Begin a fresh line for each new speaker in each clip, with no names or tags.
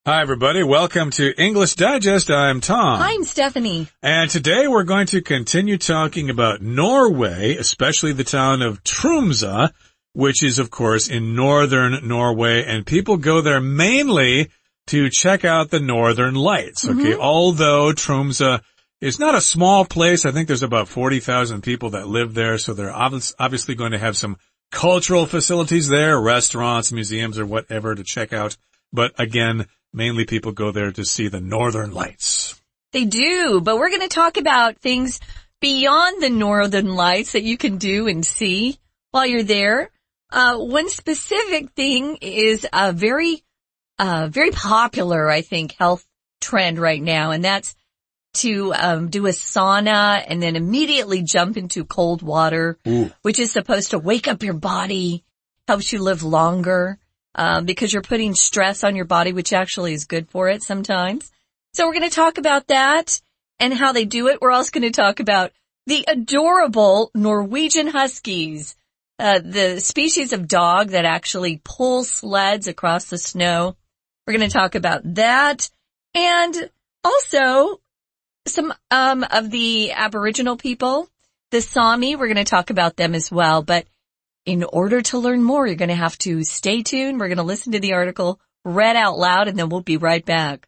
Hi, everybody. Welcome to English Digest. I'm Tom.
I'm Stephanie.
And today we're going to continue talking about Norway, especially the town of Tromsø, which is, of course, in northern Norway. And people go there mainly to check out the northern lights. Okay. Although Tromsø is not a small place. I think there's about 40,000 people that live there. So they're obviously going to have some cultural facilities there, restaurants, museums, or whatever to check out. But again, mainly people go there to see the northern lights.
They do, but we're going to talk about things beyond the northern lights that you can do and see while you're there. One specific thing is a very popular, I think, health trend right now, and that's to do a sauna and then immediately jump into cold water, which is supposed to wake up your body, helps you live longer. Because you're putting stress on your body, which actually is good for it sometimes. So we're going to talk about that and how they do it. We're also going to talk about the adorable Norwegian Huskies, the species of dog that actually pull sleds across the snow. We're going to talk about that and also some of the Aboriginal people, the Sami. We're going to talk about them as well, but in order to learn more, you're going to have to stay tuned. We're going to listen to the article read out loud, and then we'll be right back.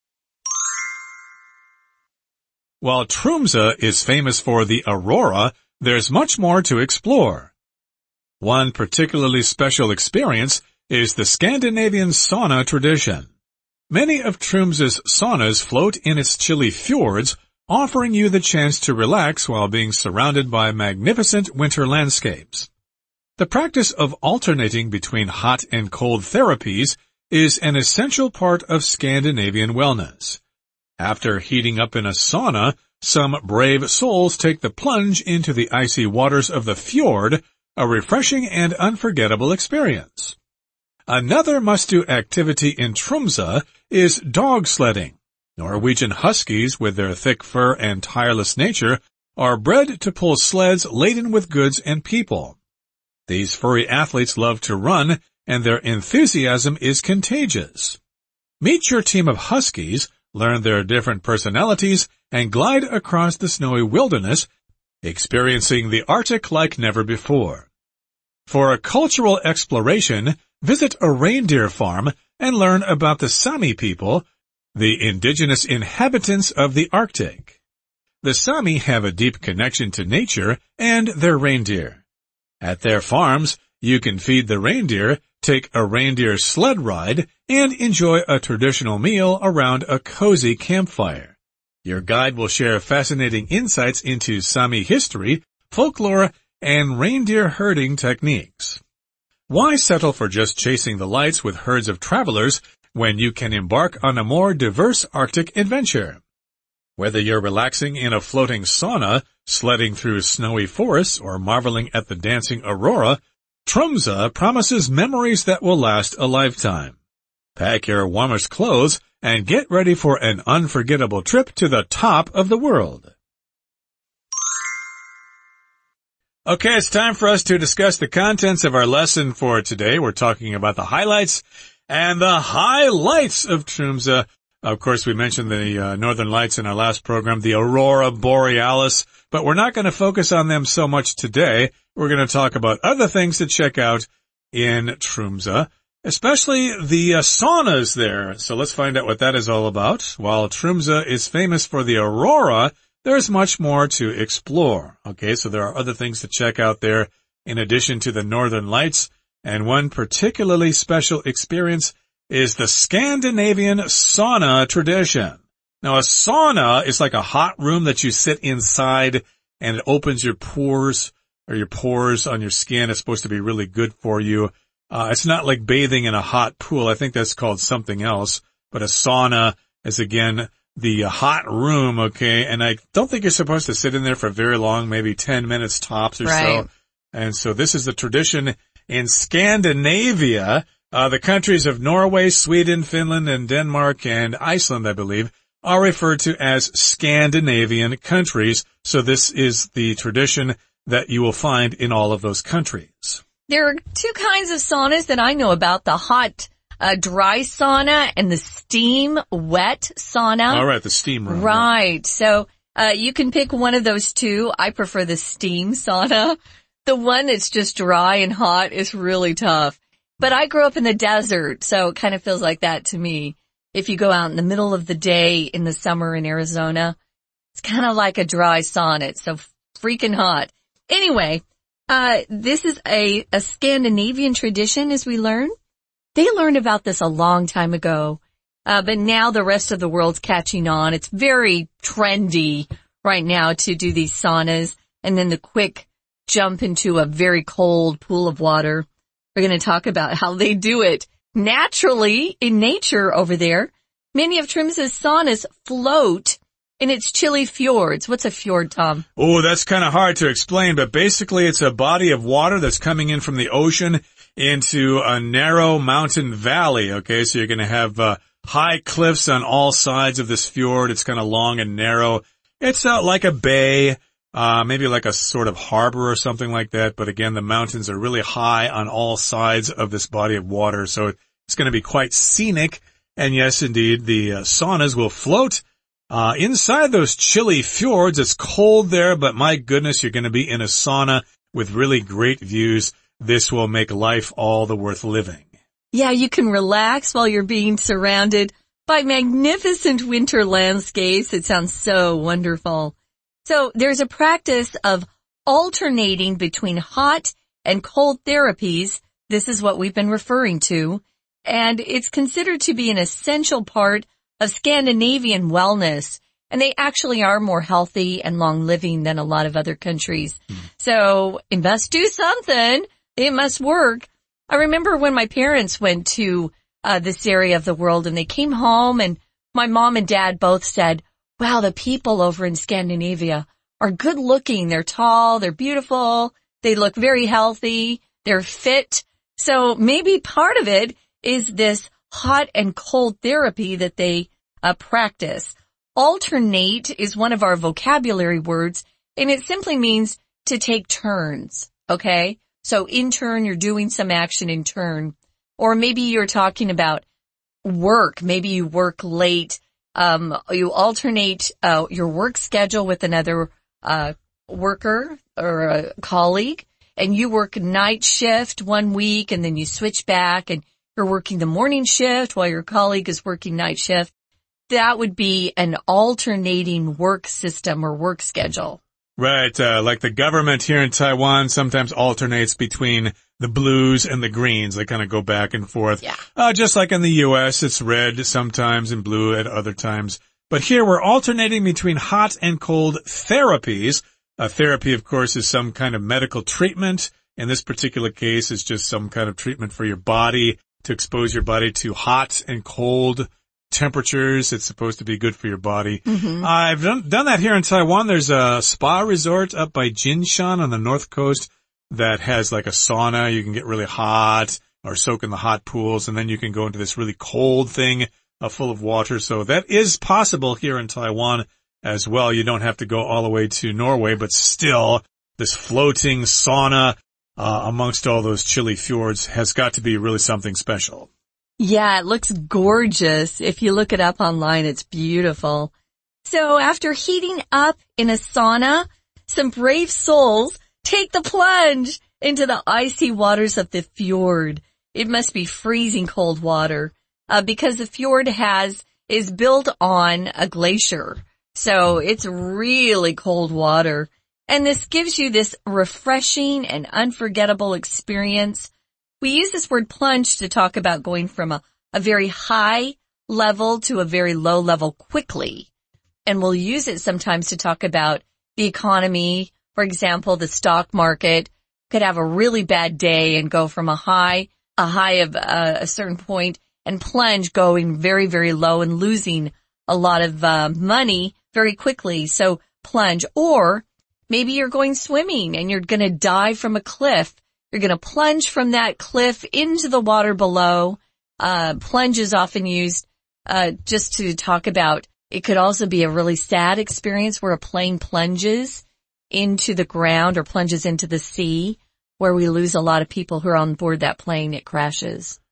While Tromsø is famous for the aurora, there's much more to explore. One particularly special experience is the Scandinavian sauna tradition. Many of Tromsø's saunas float in its chilly fjords, offering you the chance to relax while being surrounded by magnificent winter landscapes. The practice of alternating between hot and cold therapies is an essential part of Scandinavian wellness. After heating up in a sauna, some brave souls take the plunge into the icy waters of the fjord, a refreshing and unforgettable experience. Another must-do activity in Tromsø is dog sledding. Norwegian Huskies, with their thick fur and tireless nature, are bred to pull sleds laden with goods and people. These furry athletes love to run, and their enthusiasm is contagious. Meet your team of Huskies, learn their different personalities, and glide across the snowy wilderness, experiencing the Arctic like never before. For a cultural exploration, visit a reindeer farm and learn about the Sami people, the indigenous inhabitants of the Arctic. The Sami have a deep connection to nature and their reindeer. At their farms, you can feed the reindeer, take a reindeer sled ride, and enjoy a traditional meal around a cozy campfire. Your guide will share fascinating insights into Sami history, folklore, and reindeer herding techniques. Why settle for just chasing the lights with herds of travelers when you can embark on a more diverse Arctic adventure? Whether you're relaxing in a floating sauna, sledding through snowy forests, or marveling at the dancing aurora, Tromsø promises memories that will last a lifetime. Pack your warmest clothes and get ready for an unforgettable trip to the top of the world. Okay, it's time for us to discuss the contents of our lesson for today. We're talking about the highlights and the highlights of Tromsø. Of course, we mentioned the northern lights in our last program, the aurora borealis, but we're not going to focus on them so much today. We're going to talk about other things to check out in Tromsø, especially the saunas there. So let's find out what that is all about. While Tromsø is famous for the aurora, there's much more to explore. Okay, so there are other things to check out there in addition to the northern lights, and one particularly special experience is the Scandinavian sauna tradition. Now, a sauna is like a hot room that you sit inside, and it opens your pores on your skin. It's supposed to be really good for you. It's not like bathing in a hot pool. I think that's called something else. But a sauna is, again, the hot room, okay? And I don't think you're supposed to sit in there for very long, maybe 10 minutes tops or so. And so this is the tradition in Scandinavia. The countries of Norway, Sweden, Finland, and Denmark, and Iceland, I believe, are referred to as Scandinavian countries. So this is the tradition that you will find in all of those countries.
There are two kinds of saunas that I know about, the hot dry sauna and the steam wet sauna.
All right, the steam room.
Right. So, you can pick one of those two. I prefer the steam sauna. The one that's just dry and hot is really tough. But I grew up in the desert, so it kind of feels like that to me. If you go out in the middle of the day in the summer in Arizona, it's kind of like a dry sauna. It's so freaking hot. Anyway, this is a Scandinavian tradition, as we learn. They learned about this a long time ago, but now the rest of the world's catching on. It's very trendy right now to do these saunas and then the quick jump into a very cold pool of water. We're going to talk about how they do it naturally in nature over there. Many of Tromsø's saunas float in its chilly fjords. What's a fjord, Tom?
Oh, that's kind of hard to explain, but basically it's a body of water that's coming in from the ocean into a narrow mountain valley. Okay, so you're going to have high cliffs on all sides of this fjord. It's kind of long and narrow. It's like a bay. Maybe like a sort of harbor or something like that. But again, the mountains are really high on all sides of this body of water. So it's going to be quite scenic. And yes, indeed, the saunas will float inside those chilly fjords. It's cold there, but my goodness, you're going to be in a sauna with really great views. This will make life all the worth living.
Yeah, you can relax while you're being surrounded by magnificent winter landscapes. It sounds so wonderful. So there's a practice of alternating between hot and cold therapies. This is what we've been referring to. And it's considered to be an essential part of Scandinavian wellness. And they actually are more healthy and long living than a lot of other countries. So it must do something. It must work. I remember when my parents went to this area of the world and they came home and my mom and dad both said, wow, the people over in Scandinavia are good looking. They're tall. They're beautiful. They look very healthy. They're fit. So maybe part of it is this hot and cold therapy that they practice. Alternate is one of our vocabulary words, and it simply means to take turns. Okay? So in turn, you're doing some action in turn. Or maybe you're talking about work. Maybe you work late. You alternate your work schedule with another worker or a colleague, and you work night shift one week, and then you switch back, and you're working the morning shift while your colleague is working night shift. That would be an alternating work system or work schedule.
Right, like the government here in Taiwan sometimes alternates between the blues and the greens. They kind of go back and forth.
Yeah.
Just like in the U.S., it's red sometimes and blue at other times. But here we're alternating between hot and cold therapies. A therapy, of course, is some kind of medical treatment. In this particular case, it's just some kind of treatment for your body to expose your body to hot and cold temperatures. It's supposed to be good for your body.
Mm-hmm.
I've done that here in Taiwan. There's a spa resort up by Jinshan on the north coast that has like a sauna. You can get really hot or soak in the hot pools, and then you can go into this really cold thing full of water. So that is possible here in Taiwan as well. You don't have to go all the way to Norway, but still this floating sauna amongst all those chilly fjords has got to be really something special.
Yeah, it looks gorgeous. If you look it up online, it's beautiful. So after heating up in a sauna, some brave souls take the plunge into the icy waters of the fjord. It must be freezing cold water, because the fjord is built on a glacier. So it's really cold water. And this gives you this refreshing and unforgettable experience. We use this word plunge to talk about going from a very high level to a very low level quickly. And we'll use it sometimes to talk about the economy. For example, the stock market could have a really bad day and go from a high of a certain point and plunge, going very, very low and losing a lot of money very quickly. So plunge. Or maybe you're going swimming and you're going to dive from a cliff. You're going to plunge from that cliff into the water below. Plunge is often used just to talk about, it could also be a really sad experience where a plane plunges into the ground or plunges into the sea, where we lose a lot of people who are on board that plane. It crashes.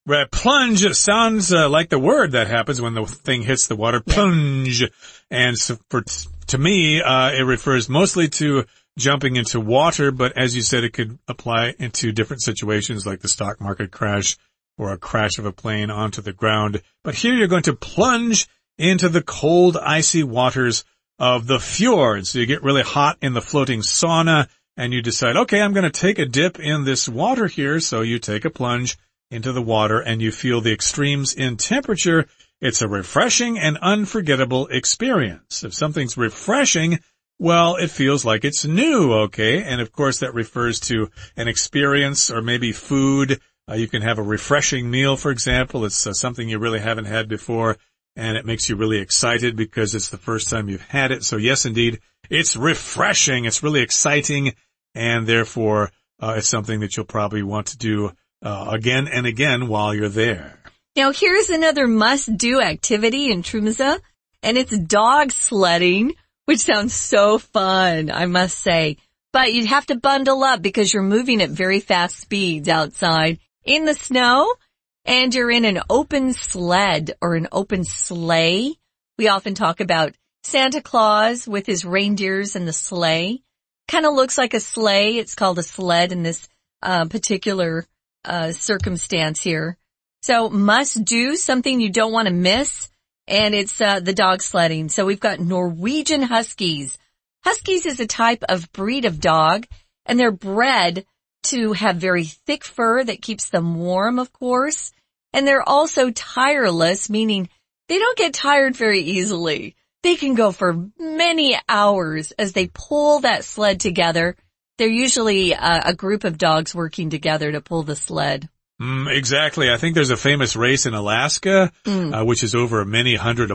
Right, plunge sounds like the word that happens when the thing hits the water. Plunge. Yeah. And so to me, it refers mostly to jumping into water, but as you said, it could apply into different situations like the stock market crash or a crash of a plane onto the ground. But here you're going to plunge into the cold, icy waters of the fjord. So you get really hot in the floating sauna and you decide, okay, I'm going to take a dip in this water here. So you take a plunge into the water and you feel the extremes in temperature. It's a refreshing and unforgettable experience. If something's refreshing, well, it feels like it's new, okay? And of course that refers to an experience or maybe food. You can have a refreshing meal, for example. It's something you really haven't had before, and it makes you really excited because it's the first time you've had it. So yes, indeed, it's refreshing. It's really exciting, and therefore it's something that you'll probably want to do again and again while you're there.
Now, here's another must-do activity in Tromsø, and it's dog sledding, which sounds so fun, I must say. But you'd have to bundle up because you're moving at very fast speeds outside in the snow, and you're in an open sled or an open sleigh. We often talk about Santa Claus with his reindeers and the sleigh. Kind of looks like a sleigh. It's called a sled in this particular circumstance here. So must do, something you don't want to miss, and it's the dog sledding. So we've got Norwegian Huskies. Huskies is a type of breed of dog, and they're bred to have very thick fur that keeps them warm, of course. And they're also tireless, meaning they don't get tired very easily. They can go for many hours as they pull that sled together. They're usually a group of dogs working together to pull the sled.
Exactly. I think there's a famous race in Alaska, which is over many hundred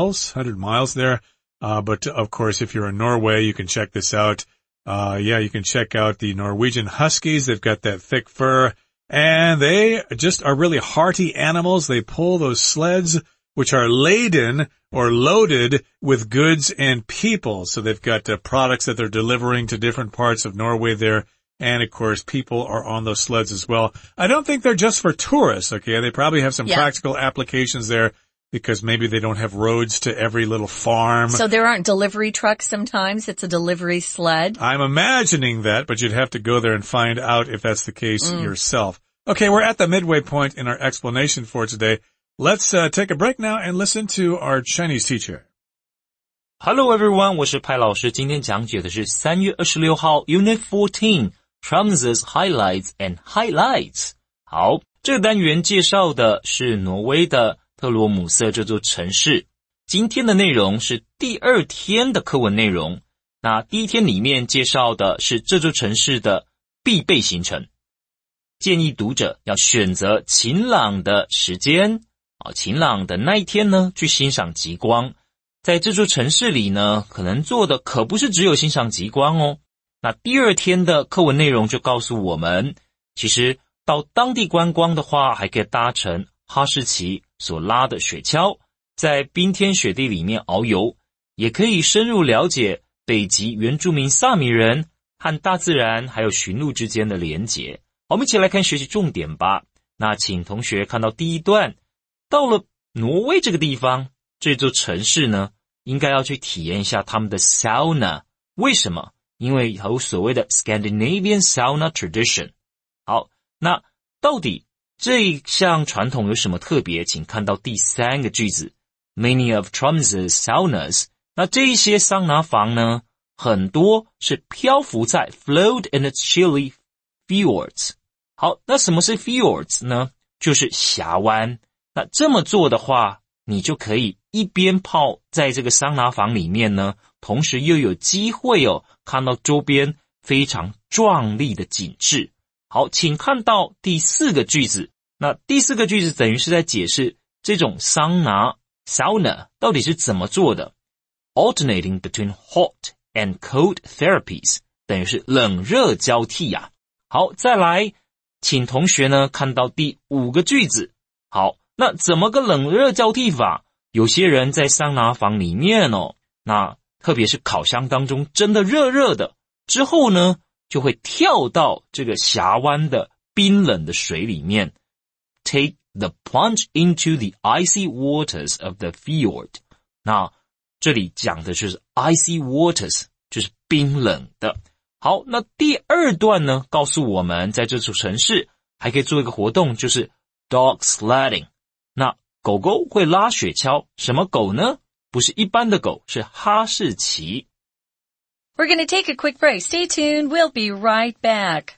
miles there. But of course, if you're in Norway, you can check this out. You can check out the Norwegian Huskies. They've got that thick fur, and they just are really hearty animals. They pull those sleds, which are laden or loaded with goods and people. So they've got products that they're delivering to different parts of Norway there. And of course, people are on those sleds as well. I don't think they're just for tourists, okay? They probably have some practical applications there because maybe they don't have roads to every little farm.
So there aren't delivery trucks sometimes. It's a delivery sled.
I'm imagining that, but you'd have to go there and find out if that's the case yourself. Okay, we're at the midway point in our explanation for today. Let's take a break now and listen to our Chinese teacher.
Hello everyone, 我是派老师，今天讲解的是3月26号 Unit 14 Tromsø's Highlights and Highlights。 好，这个单元介绍的是挪威的特罗姆瑟这座城市。今天的内容是第2天的课文内容。那第一天里面介绍的是这座城市的必备行程。建议读者要选择晴朗的时间，晴朗的那一天呢，去欣赏极光。在这座城市里呢，可能做的可不是只有欣赏极光哦。那第2天的课文内容就告诉我们，其实到当地观光的话，还可以搭乘哈士奇所拉的雪橇，在冰天雪地里面遨游，也可以深入了解北极原住民萨米人和大自然还有驯鹿之间的连结。我们一起来看学习重点吧。那请同学看到第1段，到了挪威这个地方，这座城市呢，应该要去体验一下他们的 sauna。 为什么？因为有所谓的 Scandinavian sauna tradition。 好，那到底这一项传统有什么特别？请看到第3个句子 Many of Tromsø's saunas。 那这一些桑拿房呢，很多是漂浮在 float in its chilly fjords。 好，那什么是 fjords 呢？就是峡湾。那这么做的话，你就可以一边泡在这个桑拿房里面呢，同时又有机会看到周边非常壮丽的景致。好，请看到第4个句子。那第4个句子等于是在解释这种桑拿 sauna 到底是怎么做的。 Alternating between hot and cold therapies 等于是冷热交替啊。好，再来请同学呢看到第5个句子。好，那怎么个冷热交替法？有些人在桑拿房里面那特别是烤箱当中真的热热的，之后呢就会跳到这个峡湾的冰冷的水里面 take the plunge into the icy waters of the fjord. 那这里讲的就是 icy waters， 就是冰冷的。好，那第二段呢，告诉我们在这座城市还可以做一个活动，就是 dog sledding。那狗狗会拉雪橇，什么狗呢？不是一般的狗，是哈士奇。
We're going to take a quick break. Stay tuned. We'll be right back.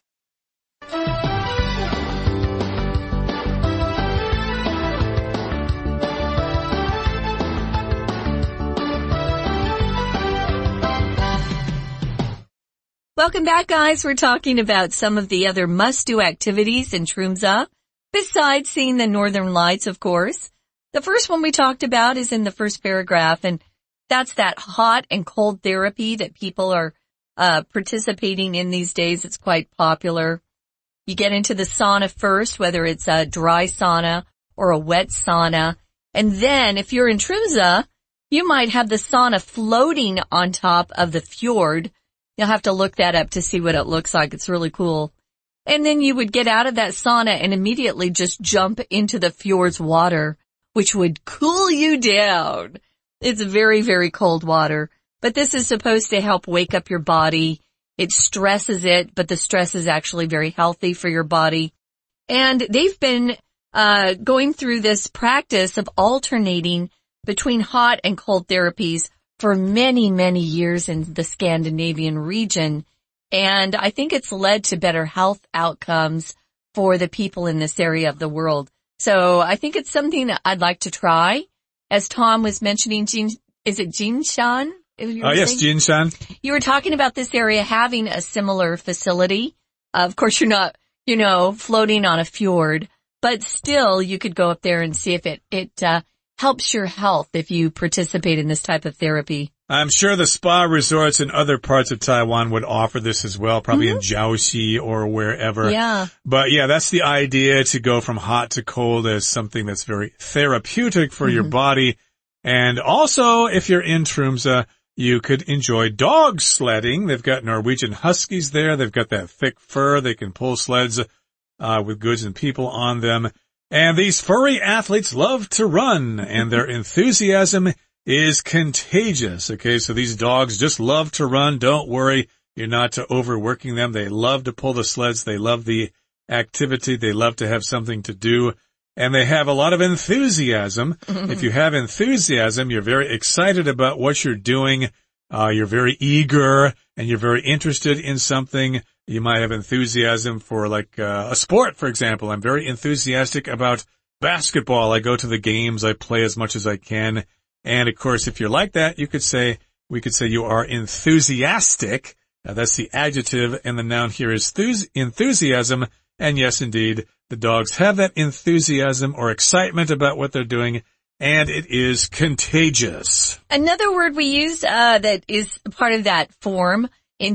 Welcome back, guys. We're talking about some of the other must-do activities in Tromsø, besides seeing the northern lights, of course. The first one we talked about is in the first paragraph, and that's that hot and cold therapy that people are participating in these days. It's quite popular. You get into the sauna first, whether it's a dry sauna or a wet sauna. And then if you're in Tromsø, you might have the sauna floating on top of the fjord. You'll have to look that up to see what it looks like. It's really cool. And then you would get out of that sauna and immediately just jump into the fjord's water, which would cool you down. It's very, very cold water. But this is supposed to help wake up your body. It stresses it, but the stress is actually very healthy for your body. And they've been going through this practice of alternating between hot and cold therapies for many, many years in the Scandinavian region. And I think it's led to better health outcomes for the people in this area of the world. So I think it's something that I'd like to try. As Tom was mentioning, is it Jinshan?
Yes, Jinshan.
You were talking about this area having a similar facility. Of course, you're not, floating on a fjord, but still you could go up there and see if it helps your health if you participate in this type of therapy.
I'm sure the spa resorts in other parts of Taiwan would offer this as well, probably in Jiaoxi or wherever.
Yeah.
But yeah, that's the idea, to go from hot to cold as something that's very therapeutic for your body. And also, if you're in Tromsø, you could enjoy dog sledding. They've got Norwegian Huskies there. They've got that thick fur. They can pull sleds with goods and people on them. And these furry athletes love to run, and their enthusiasm is contagious. Okay, so these dogs just love to run. Don't worry, you're not overworking them. They love to pull the sleds. They love the activity. They love to have something to do. And they have a lot of enthusiasm. If you have enthusiasm, you're very excited about what you're doing. You're very eager, and you're very interested in something. You might have enthusiasm for like a sport, for example. I'm very enthusiastic about basketball. I go to the games. I play as much as I can. And of course, if you're like that, we could say you are enthusiastic. That's the adjective, and the noun here is enthusiasm. And yes, indeed, the dogs have that enthusiasm or excitement about what they're doing, and it is contagious.
Another word we use that is part of that form,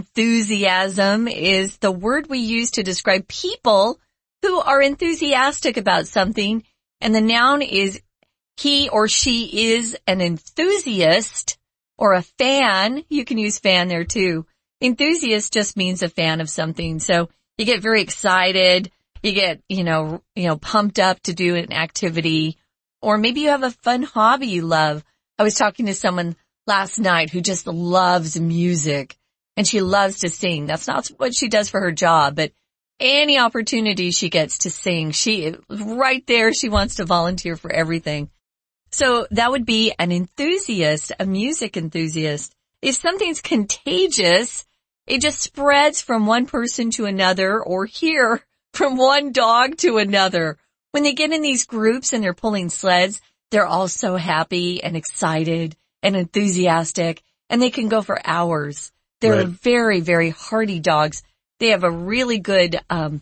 enthusiasm, is the word we use to describe people who are enthusiastic about something, and the noun is he or she is an enthusiast or a fan. You can use fan there too. Enthusiast just means a fan of something. So you get very excited. You get, pumped up to do an activity, or maybe you have a fun hobby you love. I was talking to someone last night who just loves music, and she loves to sing. That's not what she does for her job, but any opportunity she gets to sing, right there, she wants to volunteer for everything. So that would be an enthusiast, a music enthusiast. If something's contagious, it just spreads from one person to another, or here from one dog to another. When they get in these groups and they're pulling sleds, they're all so happy and excited and enthusiastic, and they can go for hours. They're very, very hardy dogs. They have a really good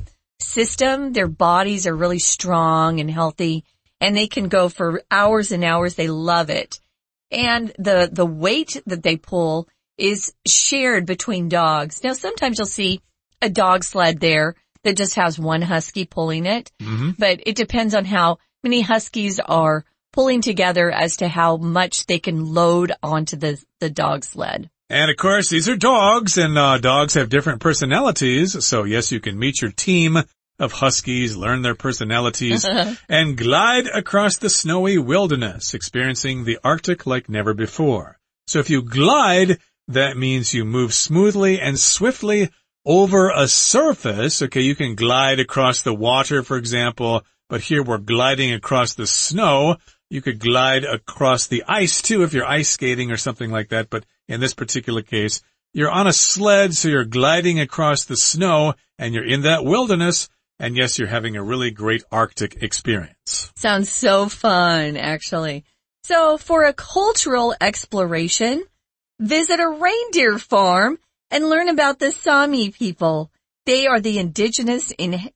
system. Their bodies are really strong and healthy, and they can go for hours and hours. They love it. And the weight that they pull is shared between dogs. Now, sometimes you'll see a dog sled there that just has one husky pulling it, but it depends on how many huskies are pulling together as to how much they can load onto the dog sled.
And of course, these are dogs, and dogs have different personalities. So yes, you can meet your team of huskies, learn their personalities, and glide across the snowy wilderness, experiencing the Arctic like never before. So if you glide, that means you move smoothly and swiftly over a surface. Okay, you can glide across the water, for example, but here we're gliding across the snow. You could glide across the ice, too, if you're ice skating or something like that, but in this particular case, you're on a sled, so you're gliding across the snow, and you're in that wilderness, and yes, you're having a really great Arctic experience.
Sounds so fun, actually. So, for a cultural exploration, visit a reindeer farm and learn about the Sami people. They are the indigenous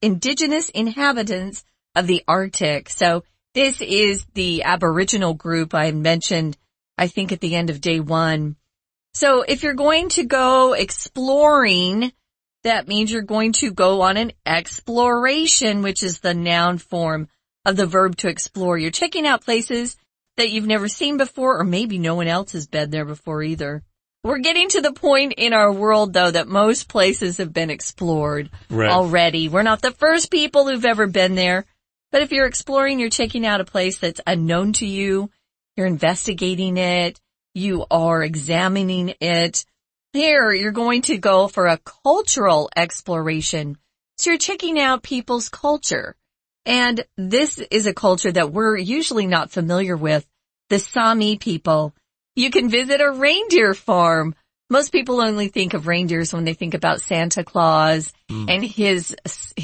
inhabitants of the Arctic. So, this is the Aboriginal group I mentioned, I think, at the end of day 1. So if you're going to go exploring, that means you're going to go on an exploration, which is the noun form of the verb to explore. You're checking out places that you've never seen before, or maybe no one else has been there before either. We're getting to the point in our world, though, that most places have been explored already. We're not the first people who've ever been there. But if you're exploring, you're checking out a place that's unknown to you, you're investigating it, you are examining it. Here, you're going to go for a cultural exploration. So you're checking out people's culture. And this is a culture that we're usually not familiar with, the Sami people. You can visit a reindeer farm. Most people only think of reindeers when they think about Santa Claus and his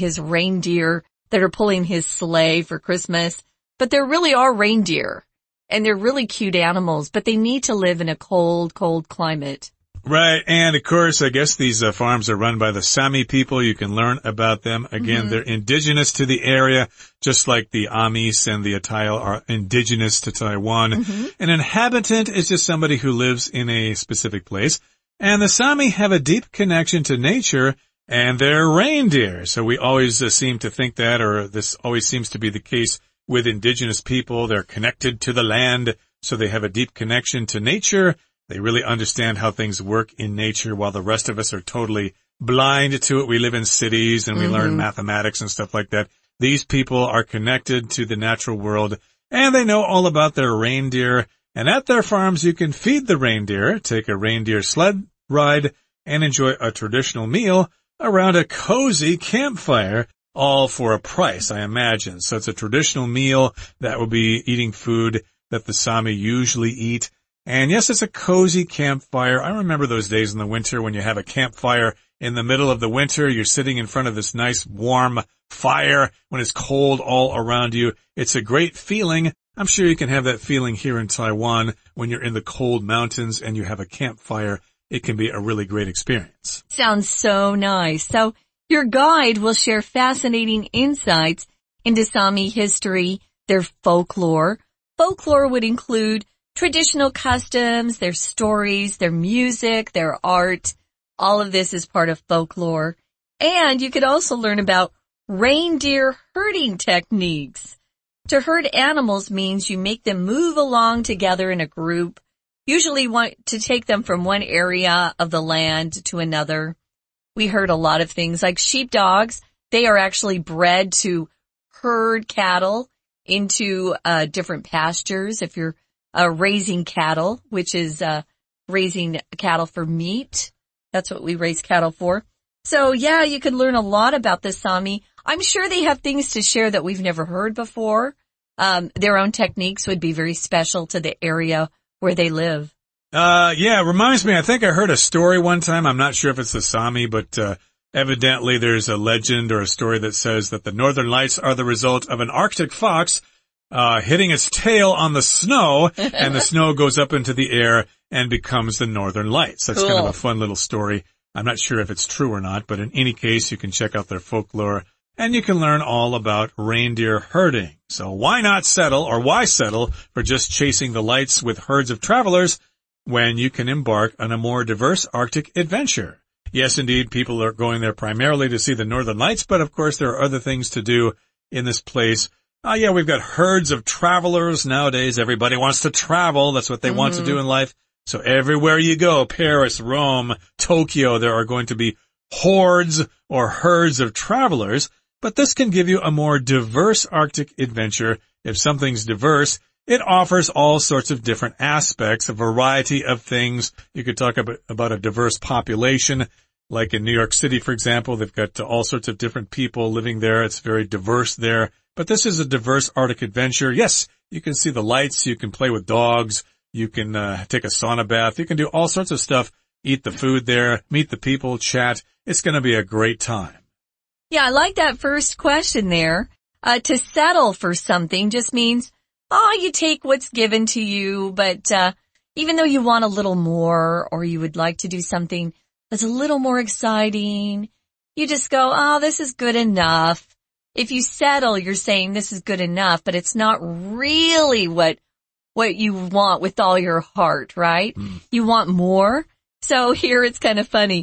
reindeer that are pulling his sleigh for Christmas. But there really are reindeer, and they're really cute animals, but they need to live in a cold, cold climate.
Right, and of course, I guess these farms are run by the Sami people. You can learn about them. Again, they're indigenous to the area, just like the Amis and the Atayal are indigenous to Taiwan. An inhabitant is just somebody who lives in a specific place. And the Sami have a deep connection to nature and their reindeer. So we always seem to think that, or this always seems to be the case with indigenous people. They're connected to the land, so they have a deep connection to nature. They really understand how things work in nature, while the rest of us are totally blind to it. We live in cities and we learn mathematics and stuff like that. These people are connected to the natural world, and they know all about their reindeer. And at their farms, you can feed the reindeer, take a reindeer sled ride, and enjoy a traditional meal around a cozy campfire, all for a price, I imagine. So it's a traditional meal that will be eating food that the Sami usually eat. And yes, it's a cozy campfire. I remember those days in the winter when you have a campfire in the middle of the winter. You're sitting in front of this nice warm fire when it's cold all around you. It's a great feeling. I'm sure you can have that feeling here in Taiwan when you're in the cold mountains and you have a campfire. It can be a really great experience.
Sounds so nice. So your guide will share fascinating insights into Sami history, their folklore. Folklore would include traditional customs, their stories, their music, their art. All of this is part of folklore. And you could also learn about reindeer herding techniques. To herd animals means you make them move along together in a group. Usually want to take them from one area of the land to another. We heard a lot of things like sheepdogs. They are actually bred to herd cattle into different pastures. If you're raising cattle, which is raising cattle for meat, that's what we raise cattle for. So yeah, you could learn a lot about the Sami. I'm sure they have things to share that we've never heard before. Their own techniques would be very special to the area where they live.
Yeah, it reminds me, I think I heard a story one time. I'm not sure if it's the Sami, but evidently there's a legend or a story that says that the northern lights are the result of an Arctic fox hitting its tail on the snow, and the snow goes up into the air and becomes the northern lights. That's kind of a fun little story. I'm not sure if it's true or not, but in any case, you can check out their folklore, and you can learn all about reindeer herding. So why settle for just chasing the lights with herds of travelers when you can embark on a more diverse Arctic adventure? Yes, indeed, people are going there primarily to see the northern lights, but of course there are other things to do in this place. Yeah, we've got herds of travelers nowadays. Everybody wants to travel. That's what they want to do in life. So everywhere you go, Paris, Rome, Tokyo, there are going to be hordes or herds of travelers. but this can give you a more diverse Arctic adventure. If something's diverse, it offers all sorts of different aspects, a variety of things. You could talk about a diverse population, like in New York City, for example. They've got all sorts of different people living there. It's very diverse there. But this is a diverse Arctic adventure. Yes, you can see the lights. You can play with dogs. You can take a sauna bath. You can do all sorts of stuff, eat the food there, meet the people, chat. It's going to be a great time.
Yeah, I like that first question there. To settle for something just means, you take what's given to you, but even though you want a little more or you would like to do something that's a little more exciting, you just go, this is good enough. If you settle, you're saying this is good enough, but it's not really what you want with all your heart, right? You want more. So here it's kind of funny.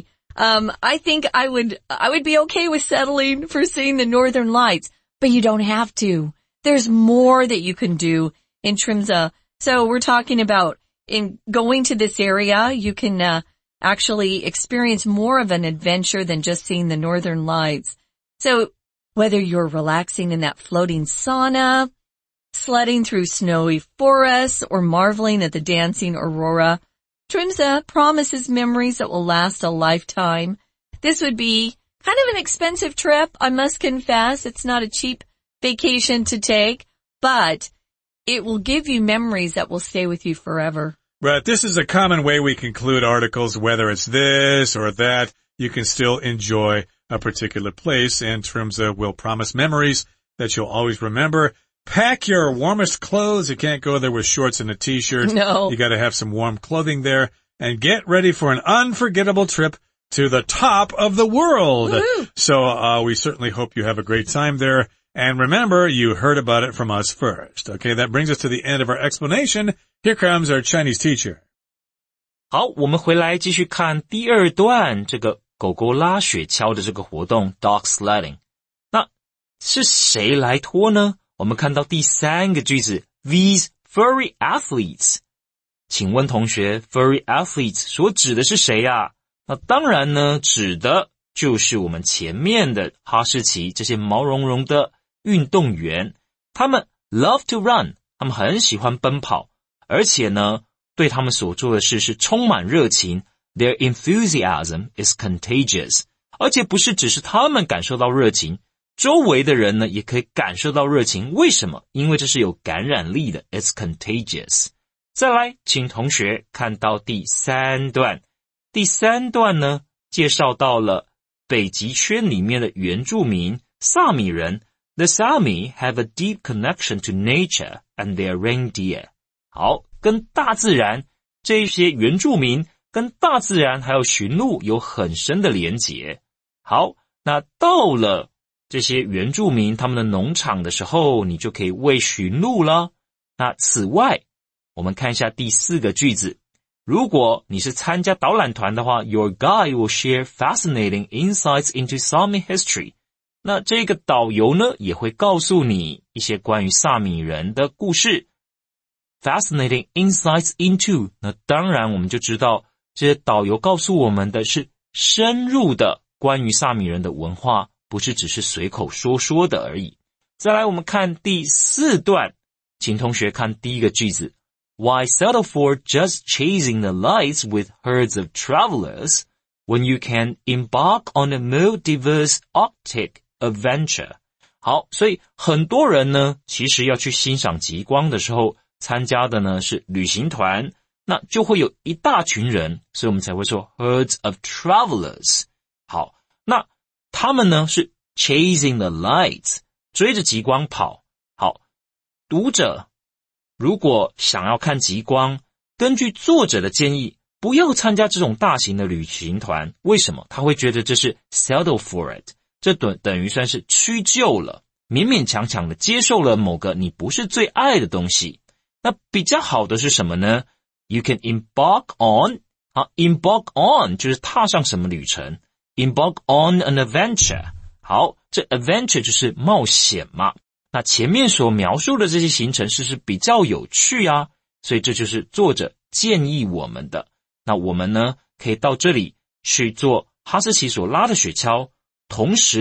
I think I would be okay with settling for seeing the Northern Lights, but you don't have to. There's more that you can do in Tromsø. So we're talking about in going to this area, you can actually experience more of an adventure than just seeing the Northern Lights. So whether you're relaxing in that floating sauna, sledding through snowy forests, or marveling at the dancing aurora, Tromsø promises memories that will last a lifetime. This would be kind of an expensive trip, I must confess. It's not a cheap vacation to take, but it will give you memories that will stay with you forever.
But this is a common way we conclude articles, whether it's this or that. You can still enjoy a particular place, and Tromsø will promise memories that you'll always remember. Pack your warmest clothes. You can't go there with shorts and a t-shirt.
No.
You got to have some warm clothing there, and get ready for an unforgettable trip to the top of the world.
Woo-hoo.
So we certainly hope you have a great time there. And remember, you heard about it from us first. Okay, that brings us to the end of our explanation. Here comes our Chinese teacher.
好，我们回来继续看第二段这个狗狗拉雪橇的这个活动 dog sledding。那是谁来拖呢？我们看到第三个句子 these furry athletes。请问同学 furry athletes 所指的是谁啊？那当然呢，指的就是我们前面的哈士奇这些毛茸茸的运动员。他们 love to run， 他们很喜欢奔跑，而且呢对他们所做的事是充满热情 Their enthusiasm is contagious。 而且不是只是他们感受到热情，周围的人呢也可以感受到热情。为什么？因为这是有感染力的 It's contagious。 再来请同学看到第三段。第三段呢介绍到了北极圈里面的原住民萨米人。 The Sami have a deep connection to nature and their reindeer。 好，跟大自然，这些原住民跟大自然还有驯鹿有很深的连结。好，那到了这些原住民他们的农场的时候，你就可以喂驯鹿了。那此外，我们看一下第四个句子。如果你是参加导览团的话 Your guide will share fascinating insights into Sami history。 那这个导游呢也会告诉你一些关于萨米人的故事。Fascinating insights into， 那当然我们就知道这些导游告诉我们的是深入的关于萨米人的文化，不是只是随口说说的而已。再来我们看第四段，请同学看第一个句子。Why settle for just chasing the lights with herds of travelers when you can embark on a more diverse Arctic adventure？ 好，所以很多人呢其实要去欣赏极光的时候参加的呢是旅行团，那就会有一大群人，所以我们才会说 herds of travelers。 好，那他们呢是 chasing the lights， 追着极光跑。好，读者如果想要看极光，根据作者的建议，不要参加这种大型的旅行团。为什么？他会觉得这是 settle for it， 这等于算是屈就了，勉勉强强的接受了某个你不是最爱的东西。那比较好的是什么呢？ You can embark on， embark on 就是踏上什么旅程， embark on an adventure。 好，这 adventure 就是冒险嘛。那前面所描述的这些行程是不是比较有趣啊？所以这就是作者建议我们的。那我们呢可以到这里去做哈士奇所拉的雪橇，同时呢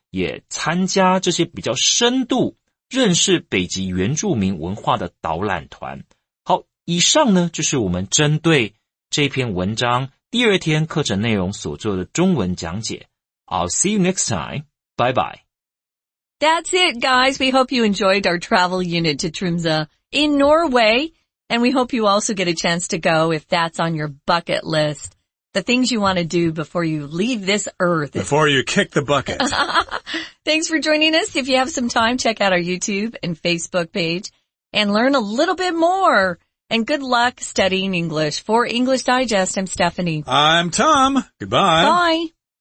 也参加这些比较深度认识北极原住民文化的导览团。好，以上呢就是我们针对这篇文章第二天课程内容所做的中文讲解。I'll see you next time. Bye bye.
That's it, guys. We hope you enjoyed our travel unit to Tromsø in Norway. And we hope you also get a chance to go if that's on your bucket list. The things you want to do before you leave this earth.
Before you kick the bucket.
Thanks for joining us. If you have some time, check out our YouTube and Facebook page and learn a little bit more. And good luck studying English. For English Digest, I'm Stephanie.
I'm Tom. Goodbye.
Bye.